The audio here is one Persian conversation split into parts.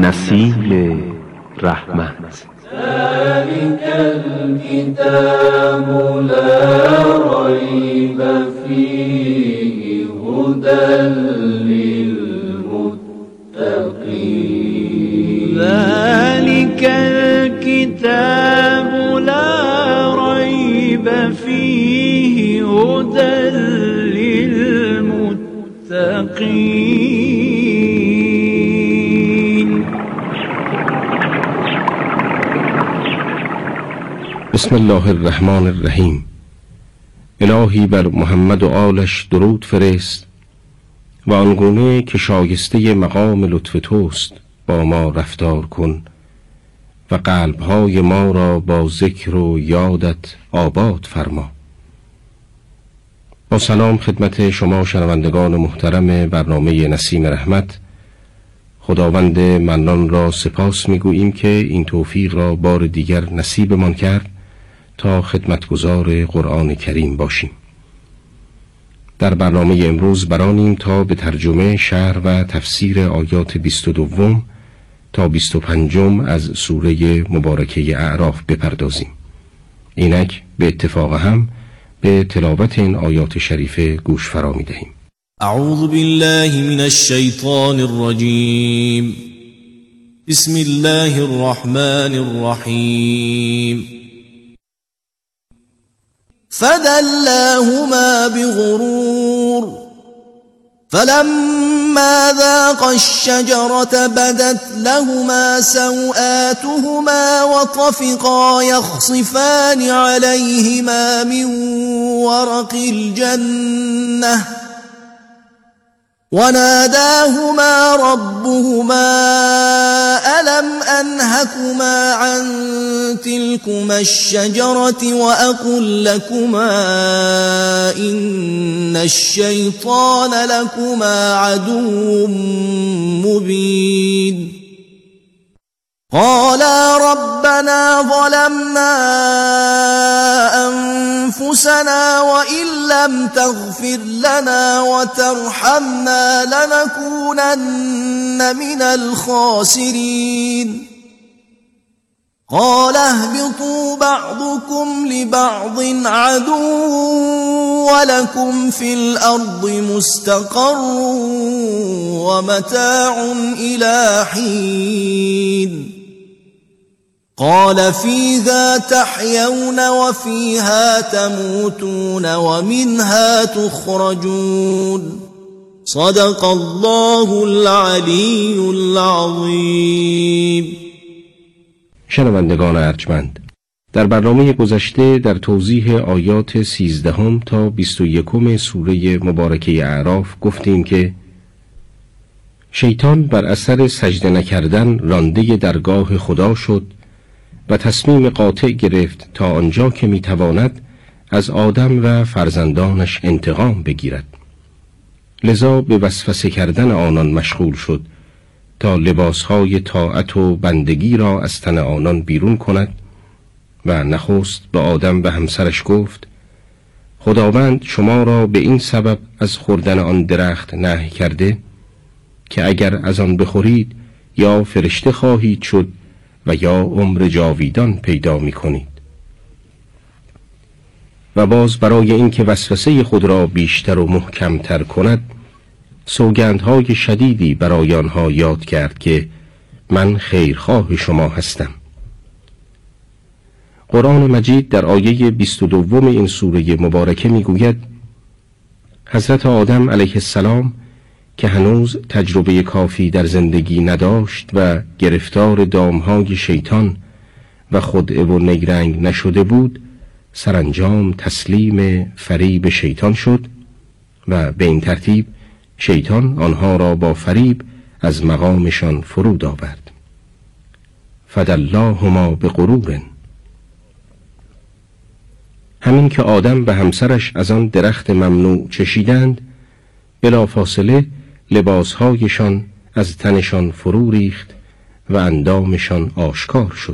نسیم رحمت. ذلك الكتاب لا ريب فيه هدى للمتقين. ذلك الكتاب لا ريب فيه هدى للمتقين. بسم الله الرحمن الرحیم. الهی بر محمد و آلش درود فرست و آنگونه که شایسته مقام لطف توست با ما رفتار کن و قلبهای ما را با ذکر و یادت آباد فرما. با سلام خدمت شما شنوندگان محترم برنامه نسیم رحمت. خداوند منان را سپاس می‌گوییم که این توفیق را بار دیگر نصیبمان کرد تا خدمتگزار قرآن کریم باشیم. در برنامه امروز برانیم تا به ترجمه، شرح و تفسیر آیات 22 تا 25 از سوره مبارکه اعراف بپردازیم. اینک به اتفاق هم به تلاوت این آیات شریفه گوش فرا می‌دهیم. اعوذ بالله من الشیطان الرجیم. بسم الله الرحمن الرحیم. فدلاهما بغرور فلما ذاقا الشجرة بدت لهما سوآتهما وطفقا يخصفان عليهما من ورق الجنة وناداهما ربهما ألم أنهكما عن تلكما الشجرة وأقل لكما إن الشيطان لكما عدو مبين. قالا ربنا ظلمنا أنفسنا وإن لم تغفر لنا وترحمنا لنكونن من الخاسرين. قال اهبطوا بعضكم لبعض عدو ولكم في الأرض مستقر ومتاع إلى حين. قال فيها تحيون وفيها تموتون ومنها تخرجون. صدق الله العلی العظیم. شنوندگان ارجمند، در برنامه گذشته در توضیح آیات 13 تا 21 سوره مبارکه اعراف گفتیم که شیطان بر اثر سجده نکردن رانده درگاه خدا شد و تصمیم قاطع گرفت تا آنجا که میتواند از آدم و فرزندانش انتقام بگیرد. لذا به وسوسه کردن آنان مشغول شد تا لباسهای طاعت و بندگی را از تن آنان بیرون کند و نخست به آدم و همسرش گفت خداوند شما را به این سبب از خوردن آن درخت نهی کرده که اگر از آن بخورید یا فرشته خواهید شد و یا عمر جاویدان پیدا می کنید. و باز برای اینکه وسوسه خود را بیشتر و محکمتر کند سوگندهای شدیدی برای آنها یاد کرد که من خیرخواه شما هستم. قرآن مجید در آیه 22 این سوره مبارکه می گوید حضرت آدم علیه السلام که هنوز تجربه کافی در زندگی نداشت و گرفتار دامهای شیطان و خدعه و نیرنگ نشده بود، سرانجام تسلیم فریب شیطان شد و به این ترتیب شیطان آنها را با فریب از مقامشان فرود آورد. فدلاهما بغرور. همین که آدم و همسرش از آن درخت ممنوع چشیدند، بلافاصله لباسهایشان از تنشان فرو ریخت و اندامشان آشکار شد.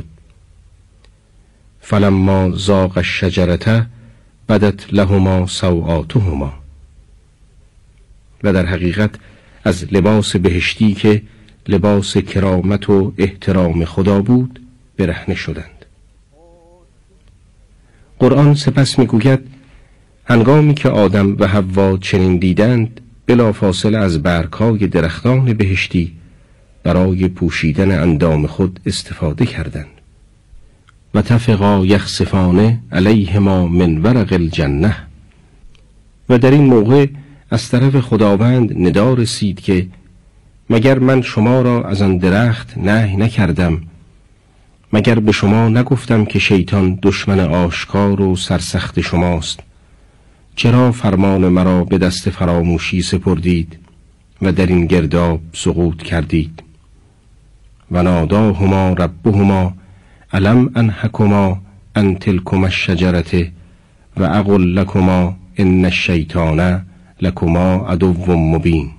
فلما ذاق الشجرة بدت لهما سوآتهما. و در حقیقت از لباس بهشتی که لباس کرامت و احترام خدا بود برهنه شدند. قرآن سپس میگوید هنگامی که آدم و حوا چنین دیدند بلافاصله از برگ‌های درختان بهشتی برای پوشیدن اندام خود استفاده کردند. و تفقا یخصفان علیهما من ورق الجنه. و در این موقع از طرف خداوند ندا رسید که مگر من شما را از آن درخت نهی نکردم؟ مگر به شما نگفتم که شیطان دشمن آشکار و سرسخت شماست؟ چرا فرمان مرا به دست فراموشی سپردید و در این گرداب سقوط کردید؟ و ناداهما ربهما الم انهکما عن تلکما الشجرة و اقل لکما ان الشیطان لکما عدو مبین.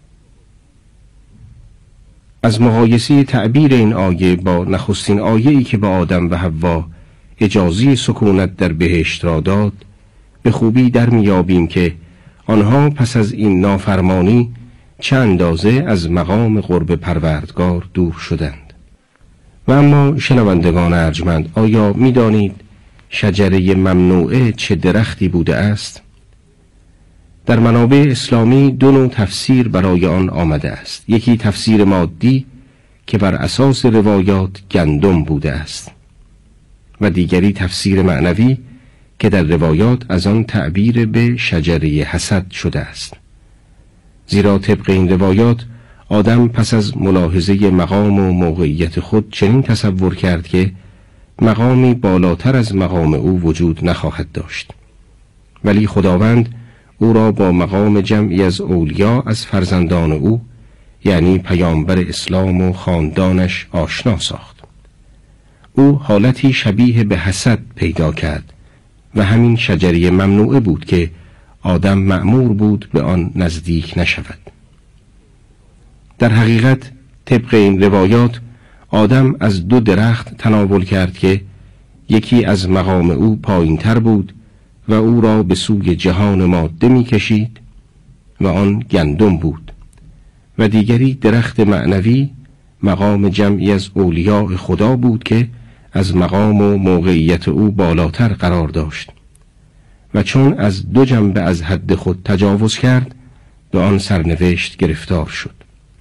از مقایسه تعبیر این آیه با نخستین آیه‌ای که به آدم و حوا اجازه سکونت در بهشت را داد به خوبی در میابیم که آنها پس از این نافرمانی چه اندازه از مقام قرب پروردگار دور شدند. و اما شنوندگان ارجمند، آیا می‌دانید شجره ممنوعه چه درختی بوده است؟ در منابع اسلامی دو نوع تفسیر برای آن آمده است. یکی تفسیر مادی که بر اساس روایات گندم بوده است و دیگری تفسیر معنوی که در روایات از آن تعبیر به شجره حسد شده است. زیرا طبق این روایات آدم پس از ملاحظه مقام و موقعیت خود چنین تصور کرد که مقامی بالاتر از مقام او وجود نخواهد داشت، ولی خداوند او را با مقام جمعی از اولیا از فرزندان او یعنی پیامبر اسلام و خاندانش آشنا ساخت. او حالتی شبیه به حسد پیدا کرد و همین شجره ممنوعه بود که آدم مأمور بود به آن نزدیک نشود. در حقیقت طبق این روایات آدم از دو درخت تناول کرد که یکی از مقام او پایین تر بود و او را به سوی جهان ماده می کشید و آن گندم بود، و دیگری درخت معنوی مقام جمعی از اولیاء خدا بود که از مقام و موقعیت او بالاتر قرار داشت و چون از دو جنبه از حد خود تجاوز کرد به آن سرنوشت گرفتار شد.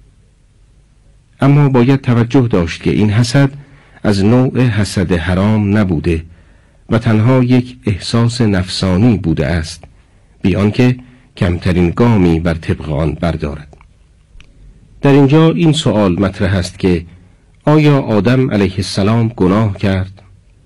اما باید توجه داشت که این حسد از نوع حسد حرام نبوده و تنها یک احساس نفسانی بوده است، بی آنکه کمترین گامی بر طبق آن بردارد. در اینجا این سوال مطرح است که آیا آدم علیه السلام گناه کرد؟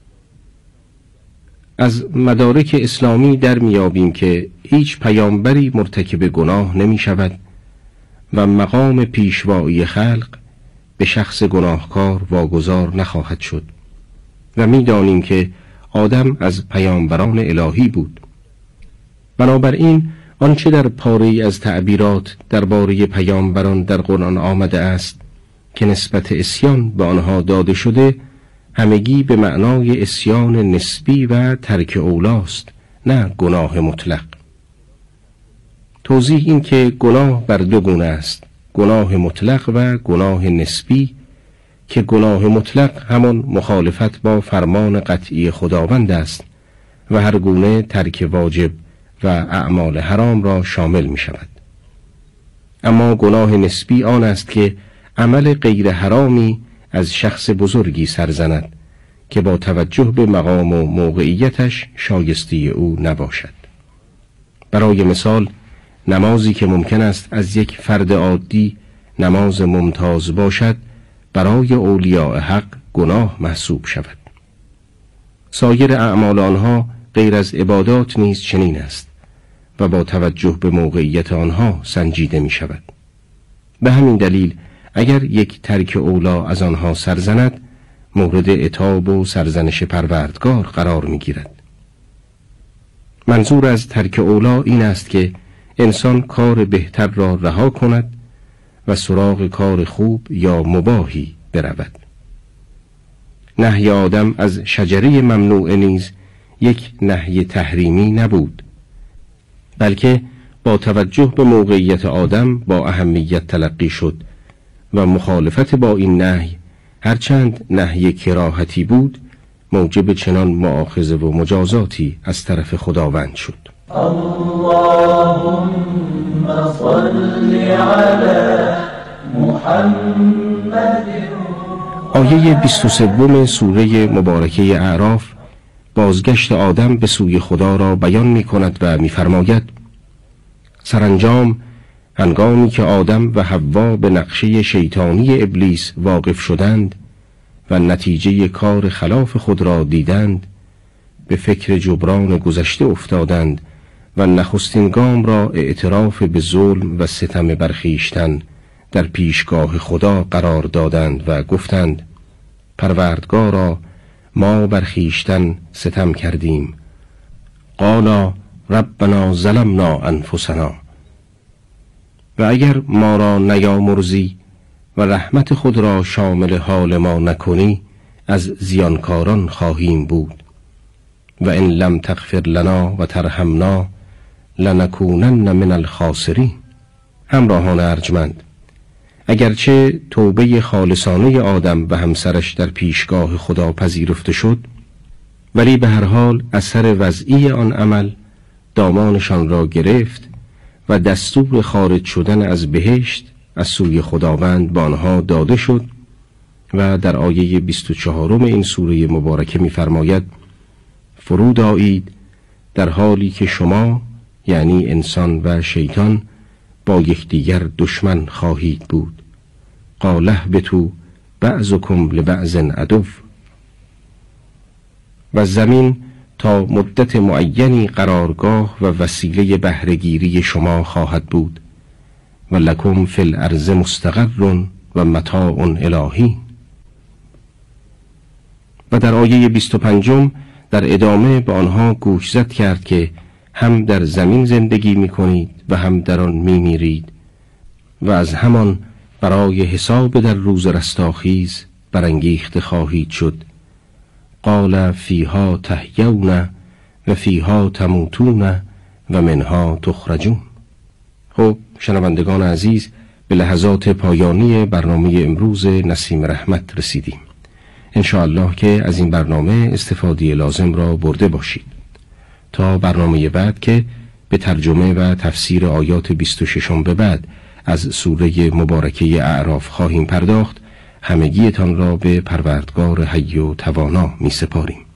از مدارک اسلامی در میابیم که هیچ پیامبری مرتکب گناه نمی شود و مقام پیشوایی خلق به شخص گناهکار واگذار نخواهد شد و میدانیم که آدم از پیامبران الهی بود. بنابراین آنچه در پاره‌ای از تعبیرات درباره پیامبران در قرآن آمده است که نسبت عصیان به آنها داده شده همگی به معنای عصیان نسبی و ترک اولاست، نه گناه مطلق. توضیح این که گناه بر دو گونه است، گناه مطلق و گناه نسبی، که گناه مطلق همان مخالفت با فرمان قطعی خداوند است و هر گونه ترک واجب و اعمال حرام را شامل می شود. اما گناه نسبی آن است که عمل غیر حرامی از شخص بزرگی سرزند که با توجه به مقام و موقعیتش شایسته او نباشد. برای مثال نمازی که ممکن است از یک فرد عادی نماز ممتاز باشد برای اولیاء حق گناه محسوب شود. سایر اعمال آنها غیر از عبادات نیز چنین است و با توجه به موقعیت آنها سنجیده می شود. به همین دلیل اگر یک ترک اولا از آنها سرزند مورد عتاب و سرزنش پروردگار قرار می گیرد. منظور از ترک اولا این است که انسان کار بهتر را رها کند و سراغ کار خوب یا مباحی برود. نهی آدم از شجره ممنوعه نیز یک نهی تحریمی نبود، بلکه با توجه به موقعیت آدم با اهمیت تلقی شد و مخالفت با این نهی هرچند نهی کراهتی بود موجب چنان مؤاخذه و مجازاتی از طرف خداوند شد. اللهم صل علی محمد. آیه 23 سوره مبارکه اعراف بازگشت آدم به سوی خدا را بیان می کند و می فرماید: سرانجام هنگامی که آدم و حوا به نقشه شیطانی ابلیس واقف شدند و نتیجه کار خلاف خود را دیدند، به فکر جبران گذشته افتادند و نخستین گام را اعتراف به ظلم و ستم بر خویشتن در پیشگاه خدا قرار دادند و گفتند: پروردگارا، ما بر خویشتن ستم کردیم. قالا ربنا ظلمنا انفسنا. و اگر ما را نیامرزی و رحمت خود را شامل حال ما نکنی از زیانکاران خواهیم بود. و ان لم تغفر لنا و ترحمنا لنکونن من الخاسرین. همراهان ارجمند، اگرچه توبه خالصانه آدم و همسرش در پیشگاه خدا پذیرفته شد، ولی به هر حال اثر وضعی آن عمل دامانشان را گرفت و دستور خارج شدن از بهشت از سوی خداوند به آنها داده شد و در آیه 24 این سوره مبارکه می‌فرماید: فرود آیید در حالی که شما، یعنی انسان و شیطان، با یکدیگر دشمن خواهید بود. قال اهبطوا بعضکم لبعض عدو. و زمین تا مدت معینی قرارگاه و وسیله بهره‌گیری شما خواهد بود. و لکم فی الارض مستقر و متاع الهی. و در آیه 25 در ادامه به آنها گوشزد کرد که هم در زمین زندگی می کنید و هم در آن می میرید و از همان برای حساب در روز رستاخیز برانگیخته خواهید شد. قال فیها تحیون و فیها تموتون و منها تخرجون. خب شنوندگان عزیز، به لحظات پایانی برنامه امروز نسیم رحمت رسیدیم. انشاءالله که از این برنامه استفاده لازم را برده باشید. تا برنامه بعد که به ترجمه و تفسیر آیات 26 به بعد از سوره مبارکه اعراف خواهیم پرداخت، همگیتان را به پروردگار حی و توانا می سپاریم.